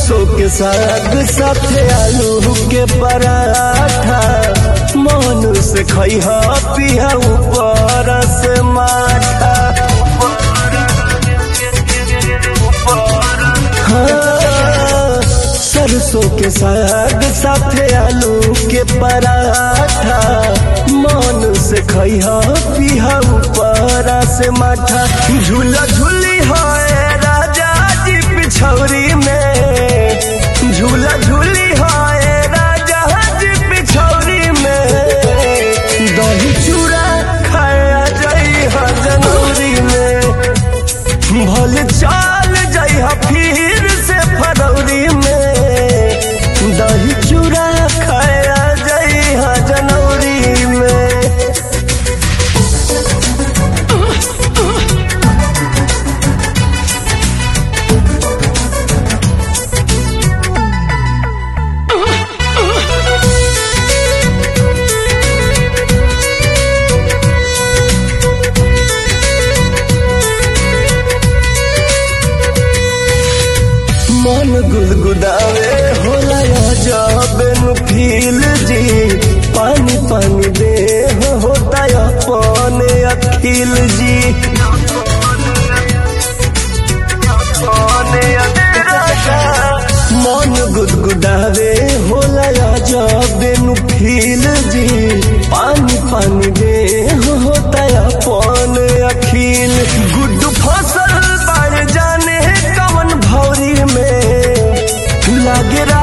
सरसों के साग साथे आलू के पराठा मन से खइहा पिया ऊपर से माठा। हाँ, सरसों के साग साथे आलू के पराठा मन से खइहा पिया ऊपर से माठा। झूला झूली है राजा जी पिछौरी में, झूला झूली है राजा जी पिछौरी में। दही चूड़ा खाया जाई जनवरी में, भल चाल जाई फिर से फरवरी में। दही चूड़ा खाया जाई जनवरी में। मन गुदगुदावे होला जब फील जी, पानी पानी दे होता अपने अखिल जी। मन गुदगुदावे होला जब फील जी, पानी पानी दे होता अपने अखिल। गुड्डू फसल बढ़ जाने कवन भौरी में लागे।